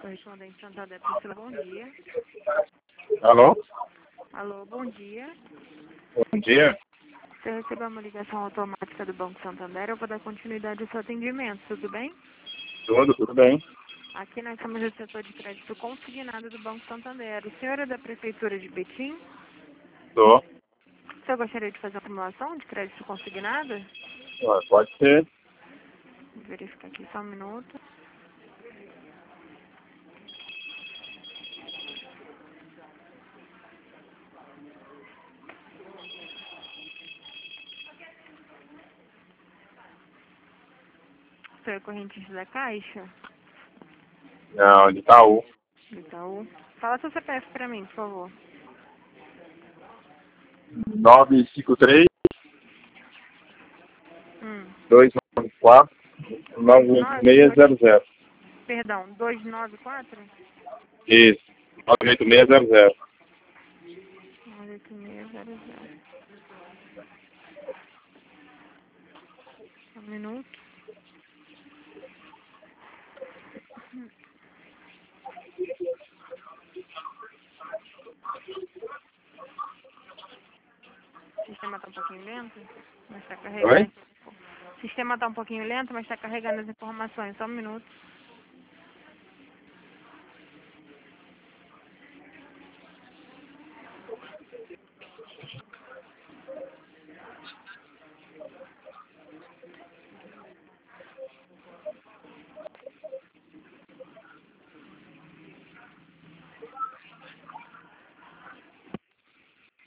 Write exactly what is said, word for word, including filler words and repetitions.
Correspondente Santander, Priscila, bom dia. Alô? Alô, bom dia. Bom dia. Você recebeu uma ligação automática do Banco Santander, eu vou dar continuidade ao seu atendimento, tudo bem? Tudo, tudo bem. Aqui nós somos o setor de crédito consignado do Banco Santander. O senhor é da Prefeitura de Betim? Tô. O senhor gostaria de fazer a acumulação de crédito consignado? Ah, pode ser. Vou verificar aqui só um minuto. O senhor é correntista da Caixa? Não, de Itaú. Do Itaú? Fala seu C P F para mim, por favor. nove cinco três, Hum. dois nove quatro, nove oito Nove, seis dois, zero zero. perdão, dois nove quatro? Isso. nove oito seis zero zero. nove oito seis zero zero. Um minuto. O sistema está um pouquinho lento, mas está carregando Oi? aqui. O sistema está um pouquinho lento, mas está carregando as informações. Só um minuto.